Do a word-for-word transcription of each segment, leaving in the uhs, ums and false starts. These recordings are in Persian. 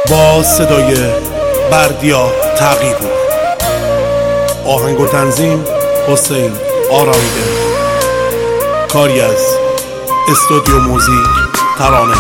با صدای بردیا تقی‌پور، آهنگ و تنظیم حسین آرایده، کاری از استودیو موزیک ترانه.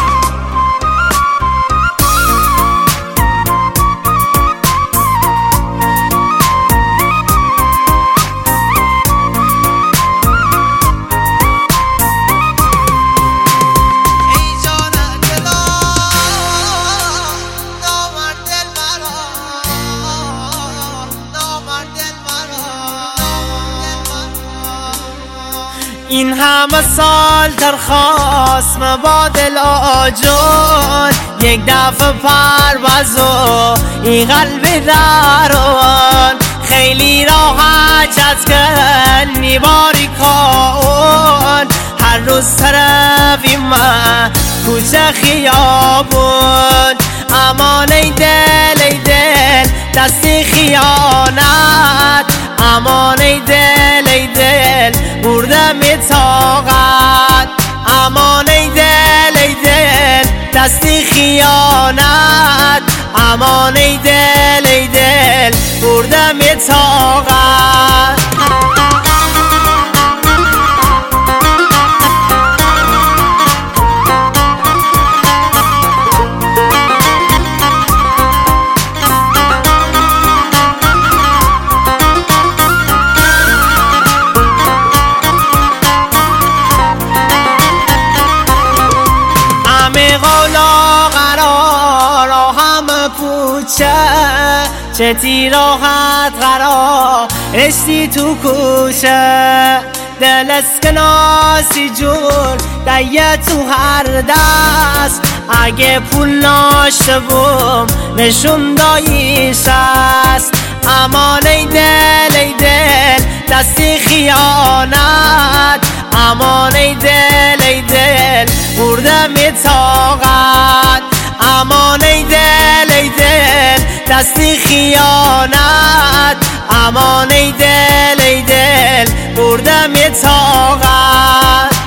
این همه سال در خواست با دل آجون، یک دفعه پرواز و این قلب درون خیلی راحت چت کنی باری کن. هر روز طرفی من کوچه خیابون، امان ای دل ای دل دستی خیانت، امان ای دل ای دل بردم طاقت، امان ای دل ای دل دستی خیانت، امان ای دل ای دل بردم طاقت. چه تیراحت قرار اشتی تو کوشه، دل اسکناسی جون دیه تو هر دست، اگه پول ناشته بوم نشون داییش است، امان ای دل ای دل دستی خیانت، امان ای دل ای دل بردم طاقت، امان ای دل ای دل دستی خیانت، امان ای دل ای دل بردم طاقت.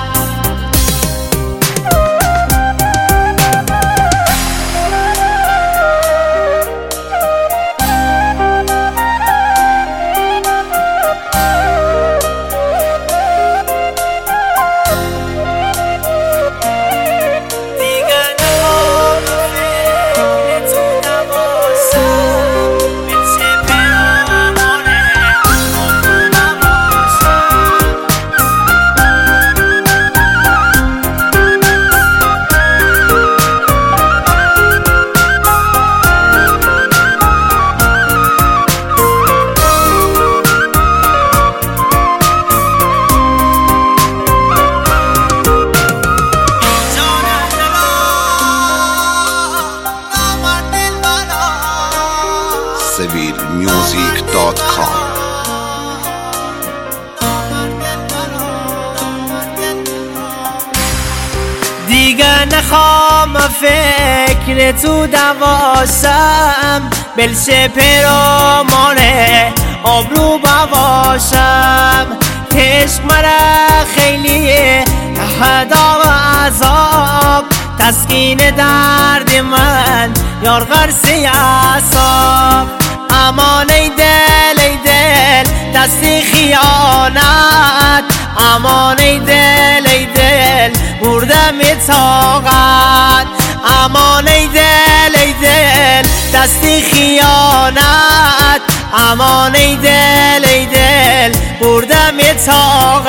سویل میوزیک دات کام. دیگه نخوام فکر تو دواشم، بلشه پیرامونه آبرو بواشم، عشق مرا خیلی حدا و عذاب، تسکین درد من یار غرسی اعصاب، امان ای دل ای دل دستی خیانت، امان ای دل ای دل بردم طاقت، امان ای دل ای دل دستی خیانت، امان ای دل ای دل بردم طاقت.